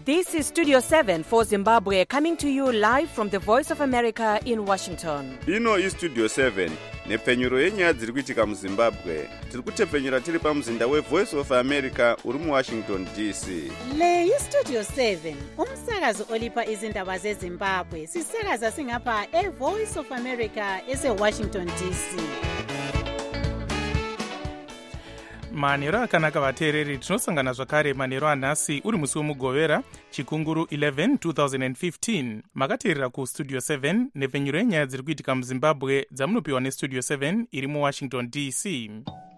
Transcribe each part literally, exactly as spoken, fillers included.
This is Studio seven for Zimbabwe, coming to you live from the Voice of America in Washington. Ino is Studio seven, nepfenyuro yenyaya dziri kuitika muZimbabwe. Tiri kutepfenyura tiri pamuzinda weVoice of America uri muWashington D C. Le iStudio seven, umsakazo olipa izindaba zeZimbabwe. Sisakaza singapha eVoice of America eseWashington D C. manheru akanaka vateereri, tinosangana zvakare manheru anhasi uri musi wemugovera chikunguru eleven twenty fifteen. makateerera kustudio seven nepfenyuro yenyaya dziri kuitika muZimbabwe dzamunopiwa nestudio seven iri muWashington D C.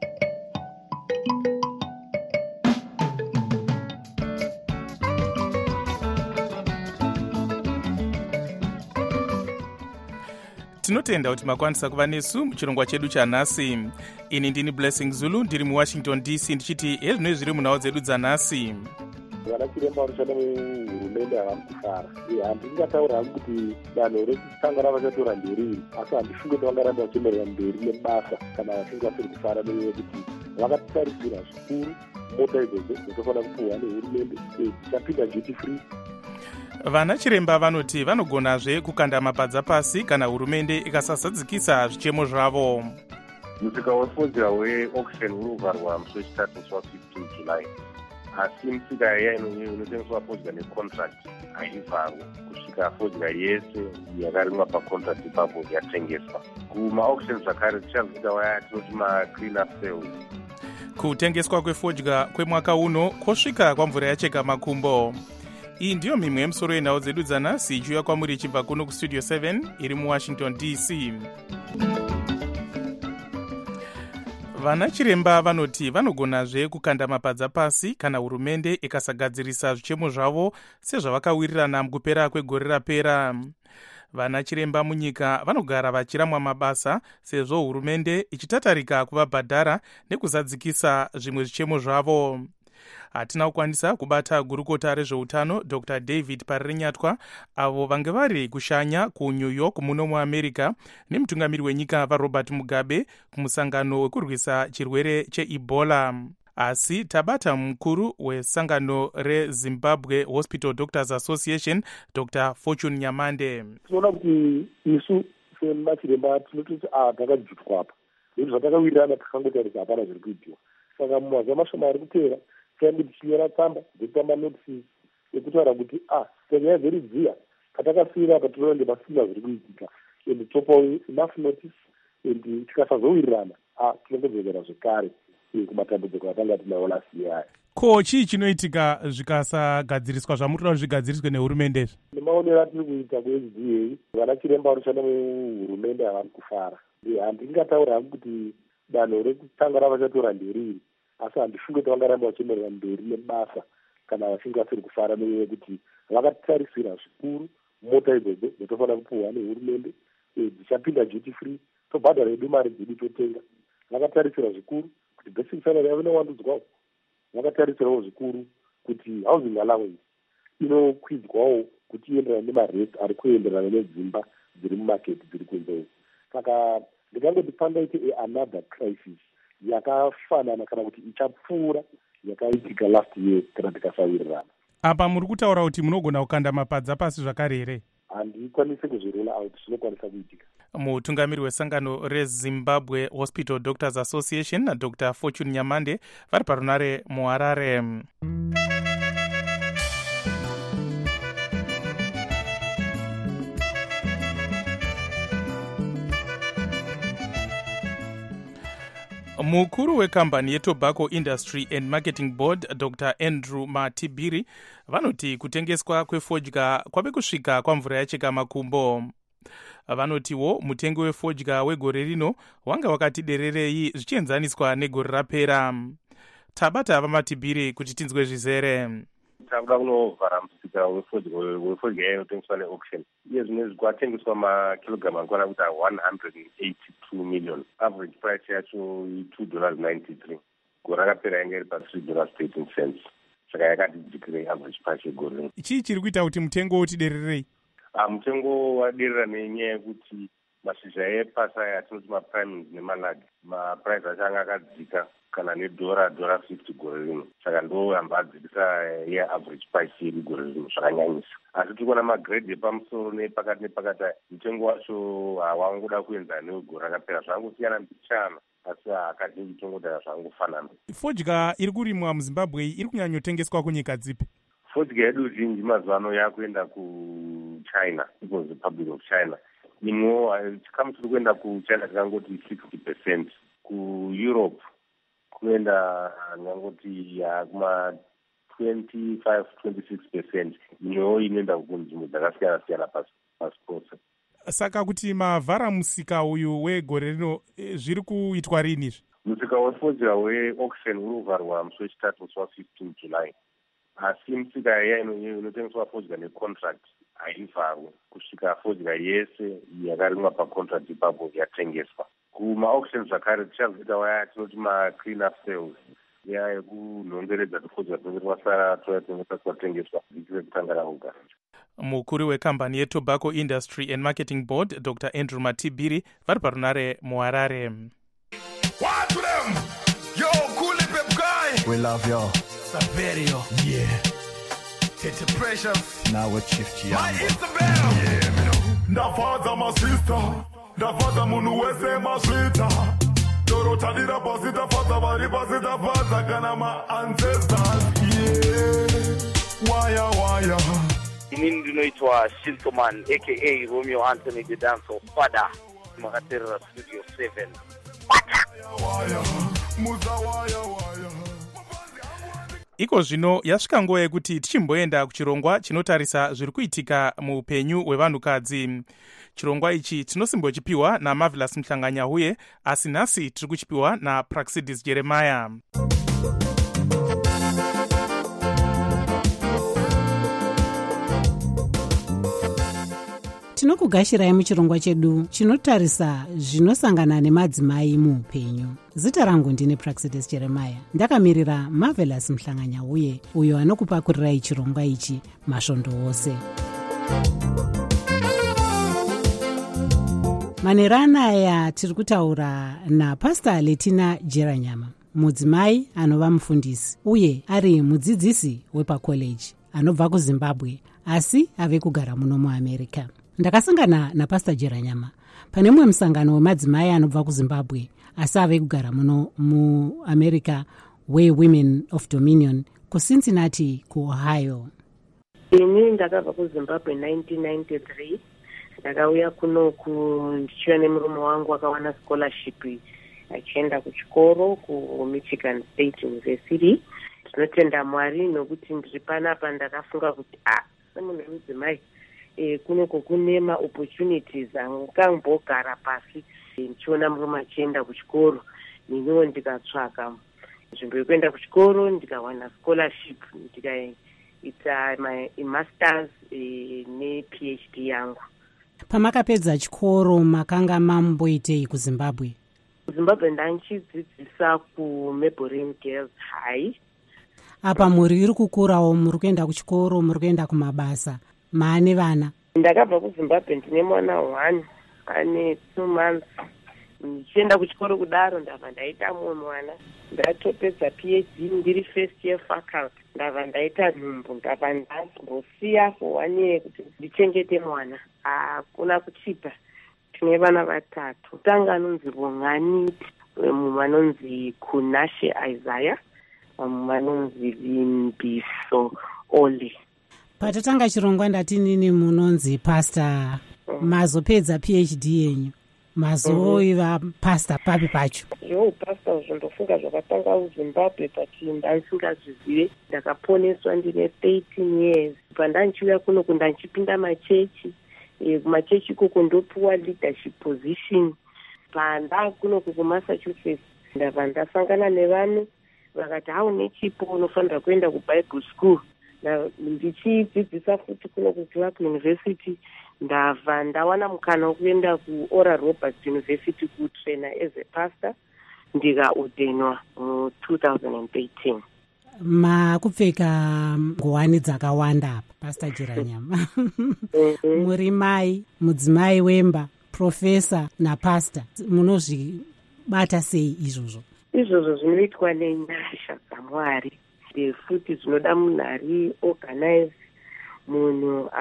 tinotenda kuti makwanisa kuva nesu muchirongwa chedu chanhasi. Ini ndini Blessing Zulu, ndiri muWashington D C, ndichiti hezvinoi zviri munhau dzedu dzanhasi. vana chiremba vanoshanda muhurumende havari kufara. handingataura hangu kuti danho rekutanga ravachatora nderiri, asi handifunge kuti vangaramba vachienderera mberi nebasa kana vachinge vasiri kufara nenyaya yekuti vakatarisira zvikuru mota idzodzo dzinofanira kupuhwa nehurumende dzichapinda duty free. Vana chiremba vanoti vanogonazve kukanda mapadza pasi kana hurumende ikasazadzikisa zvichemo zvavo. Musika wefodya weauction uri kuvharwa musi wechitatu musi wa-fifteen July, asi misika iya inotengeswa fodya necontract haivharwi kusvika fodya yese yakarimwa pacontract ipapo yatengeswa. Kuma-auction zvakare tichazoita waya tinoti ma-clean up sales. Kutengeswa kwefodya kwemwaka uno kwosvika kwamvura yacheka makumbo. Iyi ndiyo mimwe yemusoro yenhau dzedu dzanhasi ichiuya kwamuri ichibva kuno kustudio seven iri muWashington D C. Vana chiremba vanoti vanogonazve kukanda mapadza pasi kana hurumende ikasagadzirisa zvichemo zvavo sezvavakawirirana mukupera kwegore rapera. Vana chiremba munyika vanogara vachiramwa mabasa sezvo hurumende ichitatarika kuvabhadhara nekuzadzikisa zvimwe zvichemo zvavo. Hatina kukwanisa kubata gurukota rezveutano Doctor David Parirenyatwa, avo vange vari kushanya kuNew York muno muAmerica nemutungamiri wenyika vaRobert Mugabe kumusangano wekurwisa chirwere cheEbola. Asi tabata mukuru wesangano reZimbabwe Hospital Doctors Association Doctor Fortune Nyamande. Tinoona kuti isu semachiremba tinototi ah takadzutwa apa. Izvi zvatakawirirana takangotarisa hapana zviri kuitiwa. Saka mumazuva mashoma ari kupera tiambi tichinyora tsamba dzekutamba notices ekutaura kuti ah senyaya dziri dziya patakafira apa tinoona ndemasimba zviri kuitika and topawo enough notice and tikasazowirirana ah tinongodzokera zvekare kumatambudziko atanga tinawo last year. Ko chii chinoitika zvikasagadziriswa zvamurira kuti zvigadziriswe nehurumende? Nemaonero atiri kuita ku-S D A vana chiremba vanoshanda muhurumende havari kufara. Handingataura hangu kuti danho rekutanga ravachatora nderiri, asi handifunge kuti vangaramba vachienderera mberi nebasa kana vachinge vasiri kufara nenyaya yekuti vakatarisira zvikuru mota idzodzo dzinofanira kupuhwa nehurumende dzichapinda duty free, tobhadhara edu mari dzedu totenga. Vakatarisira zvikuru kuti basic salary yavo inowandudzwawo. Vakatarisirawo zvikuru kuti housing allowance inokwidzwawo kuti ienderane nemarate ari kuenderana nedzimba dziri mumaketi dziri kunze. Saka ndingangoti pangaite another crisis yakafanana kana kuti ichapfuura yakaitika last year kana tikasawirirana. Apa muri kutaura kuti munogona kukanda mapadza pasi zvakare here? Handikwanisi kuzvirola out, zvinokwanisa kuitika. Mutungamiri wesangano reZimbabwe Hospital Doctors Association naDr Fortune Nyamande vari parunare muHarare. Mukuru wekambani yeTobacco Industry and Marketing Board Doctor Andrew Matibiri vanoti kutengeswa kwefodya kwave kusvika kwamvura yacheka makumbo. Vanotiwo mutengo wefodya wegore rino wanga wakati dererei zvichienzaniswa negore rapera. Tabata vaMatibiri kuti tinzwe zvizere. Takuda kunovhara musika wefodya iya inotengeswa neauction. Iye zvino kwatengeswa makilogiramu angwana kuti one hundred eighty-two million. Average price yacho two dollars ninety-three. Gore rakapera yanga iri pa three dollars thirteen cents. Saka yakati dzikirei average price yegore rino. Chii chiri kuita kuti mutengo uti dererei? Ah, mutengo waderera nenyaya yekuti mashizha epasi aya atinoti maprimings nemalagi mapurice acho anga akadzika kana nedhora dhora fifty gore rino, saka ndo hamba adzikisa yeaverage price yedu gore rino zvakanyanyisa. Asi tiri kuona magredhi epamusoro nepakati nepakati aya mutengo wacho hawangoda kuenzana negore rakapera, zvangosiyana mbichana asi hakazhinji tongodara zvangofanana. Fodya iri kurimwa muZimbabwe iri kunyanyotengeswa kunyika dzipi? Fodya yedu zhinji mazuva ano yakuenda kuChina, People's Republic of China. Imwewo chikamu tiri kuenda kuChina tikangoti sixty percent, kuEurope kuenda ngangoti kuma twenty-five to twenty-six percent, imwewo inoenda kunzvimbo dzakasiyana siyana pasi pose. Saka kuti mavhara musika uyu wegore rino zviri kuitwa rini izvi? Musika wefodya weauction uri kuvharwa musi wechitatu musi wa-fifteen July. Asi misika iya inotengeswa fodya necontract haivharwe kusvika fodya yese yakarimwa pacontract ipapo yatengeswa. Kuma-auction zvakare tichazoita waya tinoti ma-clean up sales, iya yekunhongeredza tufodya tunenge twasara twatengesa twatengeswa zvikire kutangana kugara. Mukuru wekambani yeTobacco Industry and Marketing Board Doctor Andrew Matibiri vari parunare muHarare. What to them? Yo, cool pep guy. We love you. Saverio. Yeah. Tete Precious. Now with Chief Chiambo. My Isabel. Yeah, me know. Ndafaza my sister. Ndafaza munu wese maswita. Doro tadira pasita faza bari pasita faza kana my ancestors. Yeah. Waya waya. Inini ndinoitwa Shintoman aka Romeo Anthony the Dancer Father Makaterra Studio seven. Iko zvino yasvika nguva yekuti tichimboenda kuchirongwa chinotarisa zviri kuitika muupenyu hwevanhukadzi. Chirongwa ichi tinosimbochipiwa naMarvelous Mhlanganyahuye, asi nhasi tiri kuchipiwa naPraxidis Jeremiah. Tinokugashirai muchirongwa chedu chinotarisa zvinosangana nemadzimai muupenyu. Zita rangu ndine Praxidis Jeremiah, ndakamirira Marvelous Mhlanganyahuye uyo anokupakurirai chirongwa ichi masvondo ose. Manerana aya tiri kutaura naPastor Letina Jeranyama, mudzimai anova mufundisi uye ari mudzidzisi wepakoleji, anobva kuZimbabwe asi ave kugara muno muAmerica. Ndakasangana naPastor Jeranyama pane mumwe musangano wemadzimai anobva kuZimbabwe asi ave kugara muno muAmerica weWomen of Dominion kuCincinnati kuOhio. Ini ndakabva kuZimbabwe nineteen ninety-three. Ndakauya kunoku ndichiva nemurume wangu akawana scholarship achienda kuchikoro kuMichigan State University. Tinotenda Mwari nokuti ndiri panapa ndakafunga kuti ah semunhu wemudzimai eh kunoko kune ma-opportunities angangogara pasi ndichiona murume achienda kuchikoro, niniwo ndikatsvaka nzvimbo yekuenda kuchikoro ndikawana scholarship ndikaita masters ne-PhD yangu. Pamakapedza chikoro makanga mamboitei kuZimbabwe? kuZimbabwe ndanchidzidzisa kuMablin Girls High. Apa muri iri kukurawo, muri kuenda kuchikoro, muri kuenda kumabasa, maane vana? Ndakabva kuZimbabwe ndine mwana one ane two months. Ndichienda kuchikoro kudaro ndabva ndaita mumwe mwana, ndatopedza PhD ndiri first year faculty, ndabva ndaita nhumbu, ndabva ndambosiya for one year kuti ndichengete mwana. Hakuna kuchipa. Tine vana vatatu. Tanga anonzi Bongani, mumwe anonzi Kunashe Isaiah, mumwe anonzi Vimbiso Oli. Patatanga chirongwa ndati nini munonzi pastor, mm. mazopedza PhD yenyu, mazoiva mm-hmm. pastor papi pacho? Yo, pastor zvondofunga zvakatanga kuZimbabwe pati ndasingazvizive. Ndakaponeswa ndine thirteen years. Pandanchiuya kuno kundanchipinda machechi, kumachechi ikoko ndopuwa leadership position. Panda kuno kuMassachusetts ndabva ndasangana nevanhu vakati haune chipo unofanira kuenda kuBible school. Ndichidzidzisa futi kuno kuClark University ndabva ndawana mukana wekuenda kuOral Roberts University kutraina as a pastor, ndikaordainwa mu two thousand thirteen. Makupfeka nguwani dzakawanda apa Pastor Jeranyama. Muri mai, mudzimai wemba, profesa napasta, munozvibata sei izvozvo? Izvozvo zvinoitwa nenyasha dzaMwari, futi zvinoda munhu ari organize, munhu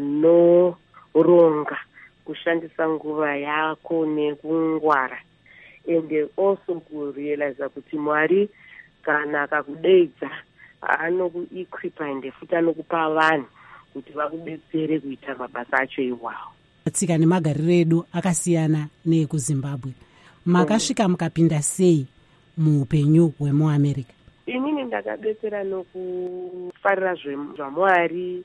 anoronga kushandisa nguva yako nekungwara, and also kurealize kuti Mwari kana akakudeidza anokuequipa ende futi anokupa vanhu kuti vakudetsere kuita mabasa acho iwawo. Tsika nemagariro edu akasiyana neekuZimbabwe. Makasvika mukapinda sei muupenyu hwemuAmerica? Inini ndakadetsera nokufarira zvaMwari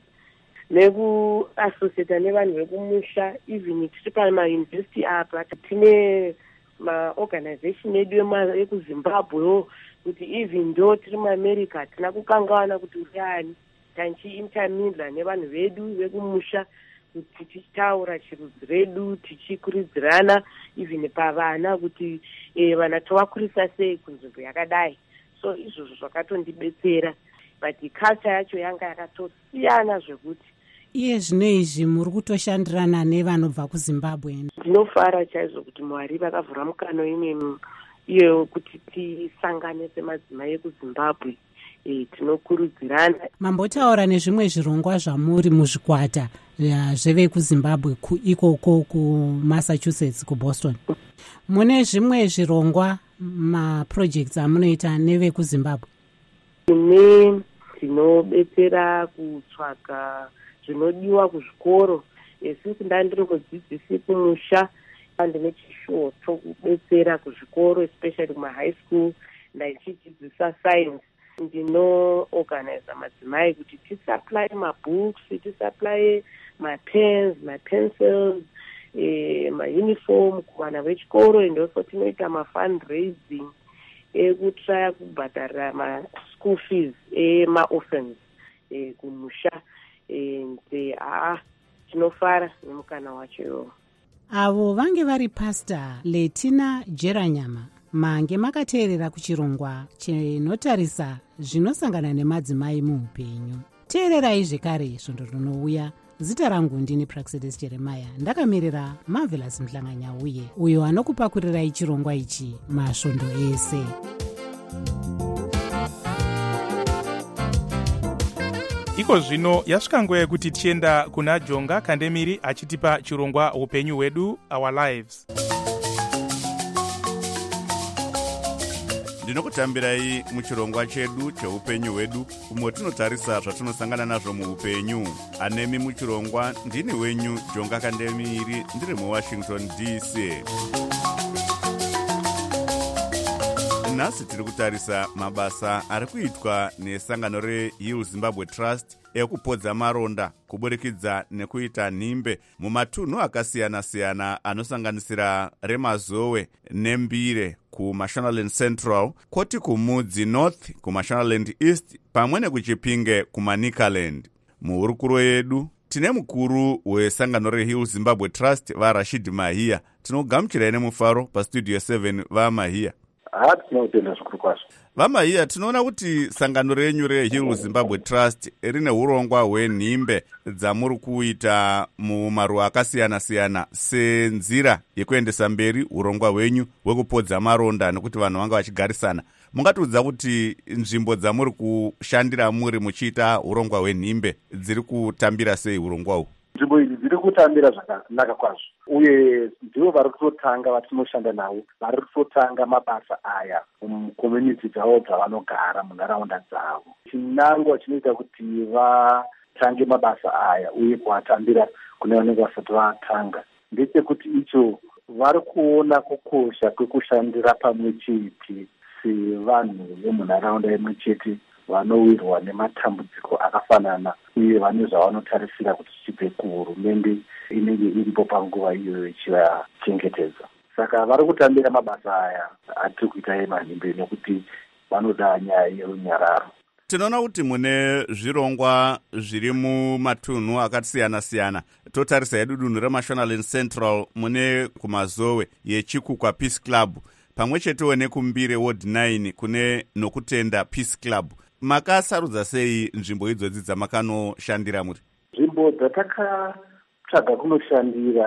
nekuassociata nevanhu vekumusha, even tiri pamayunivhesiti apa tine maorganization edu ekuZimbabwe kuti even though tiri muAmerica hatina kukangawana kuti uriani, tanchiintermingla nevanhu vedu vekumusha kuti tichitaura chirudzi redu, tichikurudzirana even pavana kuti eh, vana tovakurisa sei kunzvimbo yakadai. So izvozvo zvakatondibetsera, but culture yacho yanga yakatosiyana zvekuti. Iye zvino izvi muri kutoshandirana nevanobva kuZimbabwe. Ndinofara chaizvo kuti Mwari vakavhura mukano imwe iyo kuti tisangane semadzimai ekuZimbabwe. E, tinokurudzirana. Mambotaura nezvimwe zvirongwa zvamuri muzvikwata zvevekuZimbabwe ikoko kuMassachusetts, kuBoston. Mune zvimwe zvirongwa maprojects amunoita nevekuZimbabwe? Ine tinobetsera kutsvaga zvinodiwa kuzvikoro. Since ndandiri kudzidzisi kumusha, ndine chishuwo chokubetsera kuzvikoro, especially kuma-high school, ndachidzidzisa science. Ndino-organize madzimai kuti tisupply mabooks, tisupply mapens, mapencils, eh, mauniform kuvana vechikoro, and also tinoita mafundraising ekutraya kubhadhara ma-school fees ema-orphans eh, kumusha. And ah, tinofara nemukana wacho iwowo. Avo vange vari Pastor Letina Jeranyama, mange makateerera kuchirongwa chinotarisa zvinosangana nemadzimai muupenyu. Teererai zvekare svondo rinouya. Zita rangu ndini Praxedes Jeremiah, ndakamirira Marvelous Mhlanganyauye uyo anokupakurirai chirongwa ichi masvondo ese. Iko zvino yasvika nguva yekuti tienda kuna Jonga Kandemiri achitipa chirongwa upenyu hwedu, Our Lives. Ndinokutambirai muchirongwa chedu cheupenyu hwedu, umwe tinotarisa zvatinosangana nazvo muupenyu. Anemi muchirongwa ndini wenyu Jonga Kandemiri, ndiri muWashington D C. Nhasi tiri kutarisa mabasa ari kuitwa nesangano reHeal Zimbabwe Trust ekupodza maronda kuburikidza nekuita nhimbe mumatunhu akasiyana-siyana anosanganisira reMazowe neMbire kuMashonaland Central, koti kuMudzi North kuMashonaland East, pamwe nekuChipinge kuManicaland. Muhurukuro yedu tine mukuru wesangano reHeal Zimbabwe Trust vaRashid Mahia. Tinogamuchirai nemufaro pastudio seven vaMahia. Hatinotenda zvikuru kwazvo. VaMahia, tinoona kuti sangano renyu reHeal Zimbabwe Trust rine urongwa hwenhimbe dzamuri kuita mumaruwa akasiyana-siyana senzira yekuendesa mberi urongwa hwenyu hwekupodza maronda nekuti vanhu vanga vachigarisana. Mungatiudza kuti nzvimbo dzamuri kushandira muri muchiita urongwa hwenhimbe dziri kutambira sei urongwa uhu? Nzvimbo idzi dziri kutambira zvakanaka kwazvo, uye ndivo vari kutotanga vatinoshanda navo, vari kutotanga mabasa aya mucommunity dzavo dzavanogara munharaunda dzavo. Chinangwa chinoita kuti vatange mabasa aya uye kuatambira kune vanenge vasati vatanga ndechekuti icho vari kuona kukosha kwekushandira pamwe chete sevanhu vemunharaunda imwe chete vanowirwa nematambudziko akafanana uye vane zvavanotarisira kuti chibve kuhurumende inenge iripo panguva iyoyo ichivachengetedza. Saka vari kutambira mabasa aya atiri kuita emanhimbe nekuti vanoda nyaya yerunyararo. Tinoona kuti mune zvirongwa zviri mumatunhu akasiyana-siyana. Totarisa yedu dunhu reMashonaland Central mune kuMazowe yeChikukwa Peace Club, pamwe chetewo nekuMbire Ward nine kune Nokutenda Peace Club. Makasarudza sei nzvimbo idzodzi dzamakanoshandira muri? Nzvimbo dzatakatsvaga kunoshandira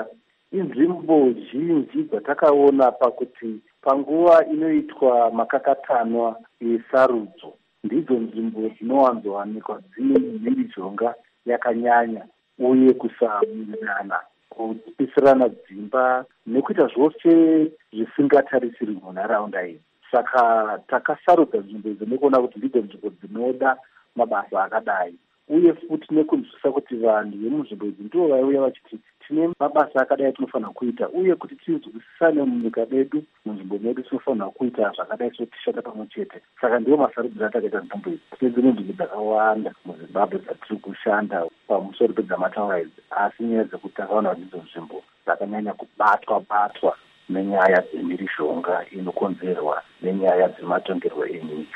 inzvimbo zhinji dzatakaona pakuti panguva inoitwa makakatanwa esarudzo ndidzo nzvimbo dzinowanzowanikwa dzine mhirizhonga yakanyanya uye kusawirirana, kupisirana dzimba nekuita zvose zvisingatarisiri munharaunda iyi. Saka takasarudza nzvimbo idzi nekuona kuti ndidzo nzvimbo dzinoda mabasa akadai, uye futi nekunzwisisa kuti vanhu vemunzvimbo idzi ndivo vaiuya vachiti tine mabasa akadai tinofanira kuita, uye kuti tinzwisisane munyika medu, munzvimbo medu tinofanira kuita zvakadai so tishanda pamwe chete. Saka ndiwo masarudziro atakaita nzvimbo idzi. Tine dzimwe nzvimbo dzakawanda muZimbabwe dzatiri kushanda pamusoro pedzamataura idzi, asi nyaya dzekuti takaona kuti ndidzo nzvimbo dzakanyanya kubatwa batwa nenyaya dzemhirizhonga inokonzerwa nenyaya dzematongerwo enyika.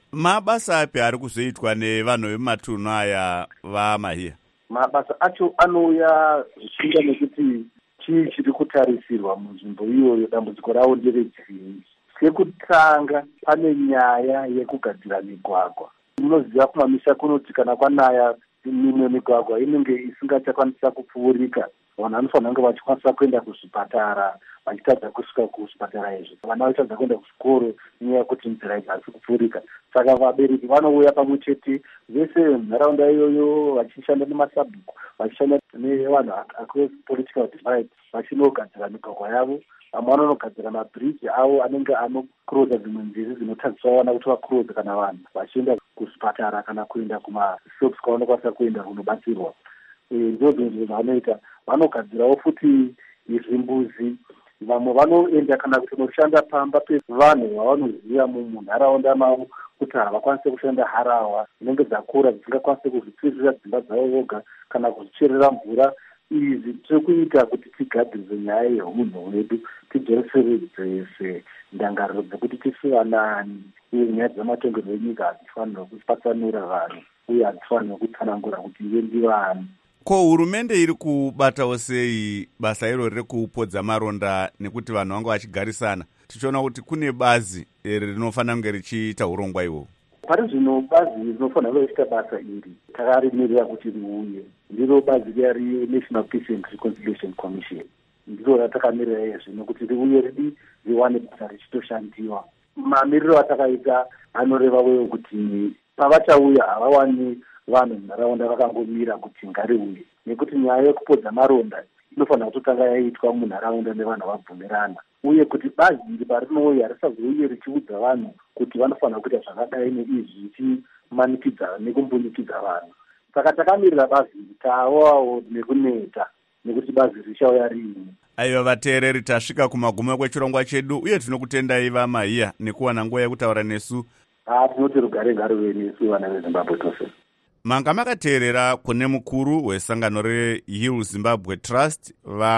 Mabasa api ari kuzoitwa nevanhu vemumatunhu aya vaMahia? Mabasa acho anouya zvichinga nekuti chii chiri kutarisirwa munzvimbo iyoyo, dambudziko ravo nderechii. Sekutanga pane nyaya yekugadzira migwagwa. Munoziva kumamisha kunoti kana kwanaya mimwe migwagwa inenge isingachakwanisa kupfuurika, vanhu vanofanira kunge vachikwanisa kuenda kuzvipatara, vachitadza kusvika kuzvipatara izvi, vana vachitadza kuenda kuzvikoro nenyaya yekuti nzira idzi hadzisi kupfuurika. Saka vabereki vanouya pamwe chete vese munharaunda iyoyo vachishanda nemasabhuku, vachishanda nevanhu across political divide, vachinogadzira migwagwa yavo. Vamwe vanonogadzira mabhiriji avo anenge anokurodza dzimwe nzizi dzinotadziswa vana kuti vakurodze kana vanhu vachienda kuzvipatara kana kuenda kumashops kwavanokwanisa kuenda kunobatsirwa. Ndizvo zvinhu zvavanoita. Vanogadzirawo futi zvimbuzi. Vamwe vanoenda kana kunoshanda pamba pevanhu vavanoziva munharaunda mavo kuti havakwanise kushanda harahwa dzinenge dzakura dzisingakwanise kuzvitsirira dzimba dzavo voga kana kuzvicherera mvura. Izvi tiri kuita kuti tigadzirize nyaya yeunhu hwedu, tidzoreseredze ndangariro dzekuti tisivanani, uye nyaya dzamatongerwo enyika hadzifanira kupatsanura vanhu uye hadzifanira kutsanangura kuti ive ndivani. Ko hurumende iri kubatawo sei basa iro rekupodza maronda nekuti vanhu vanga vachigarisana? Tichiona kuti kune bazi rinofanira kunge richiita urongwa ihwohwo. Pari zvino bazi rinofanira kuita basa iri takarimirira kuti riuye, ndiro bazi riya reNational Peace and Reconciliation Commission. Ndiro ratakamirira izvi nokuti riuye ridi riwane basa richitoshandiwa. Mamiriro atakaita anoreva wewo kuti pavachauya havawani vanhu munharaunda vakangomira kuti ngariuye, nekuti nyaya yekupodza maronda inofanira kutotanga yaitwa munharaunda nevanhu vabvumirana, uye kuti bazi iri parinouya risazouye richiudza vanhu kuti vanofanira kuita zvakadai neizvi richimanikidza nekumbunikidza vanhu. Saka takamirira bazi iri tawawo nekuneta nekuti bazi richauya riini. Aiva vateereri, tasvika kumagumo kwechirongwa chedu uye tinokutendai vaMahia nekuwana nguva yekutaura nesu. Ah, tinoti rugare ngaruve nesu vana veZimbabwe tose. Manga makateerera kune mukuru wesangano reHeal Zimbabwe Trust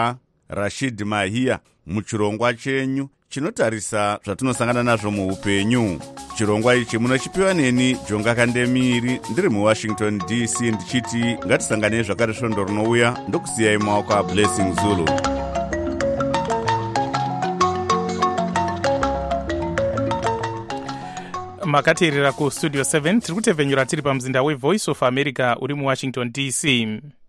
vaRashid Mahia muchirongwa chenyu chinotarisa zvatinosangana nazvo muupenyu. Chirongwa ichi munochipiwa neni Jonga Kandemiri ndiri muWashington D C ndichiti ngatisanganei zvakare svondo rinouya ndokusiyai mumaoko aBlessing Zulu. Makateerera ku Studio seven tiri kutevhenyura tiri pamuzinda weVoice of America uri muWashington D C.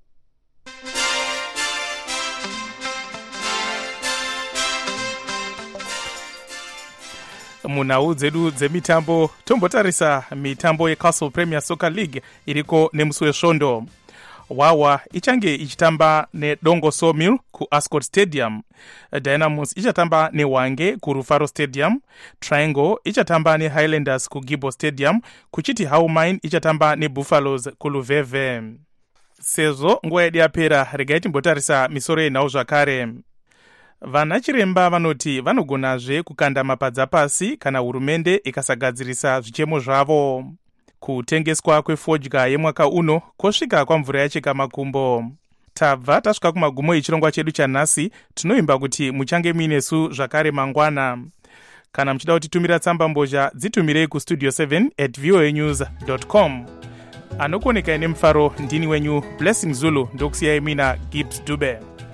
Munhau dzedu dzemitambo tombotarisa mitambo yeCastle Premier Soccer League iriko nemusi wesvondo. Wawa ichange ichitamba neDongo Sawmill kuAscot Stadium, Dynamos ichatamba neHwange kuRufaro Stadium, Triangle ichatamba neHighlanders kuGibo Stadium, kuchiti Howmine ichatamba neBuffaloes kuLuveve. Sezvo nguva yedu yapera, regai timbotarisa misoro yenhau zvakare. Vana chiremba vanoti vanogonazve kukanda mapadza pasi kana hurumende ikasagadzirisa zvichemo zvavo. Kutengeswa kwefodya yemwaka uno kosvika kwamvura yacheka makumbo. Tabva tasvika kumagumo echirongwa chedu chanhasi, tinoimba kuti muchange muinesu zvakare mangwana. Kana muchida kutitumira tsamba mbozha, dzitumirei kustudio seven at voa news dot com. Anokuonekai nemufaro ndini wenyu Blessing Zulu, ndokusiyai mina Gibbs Dube.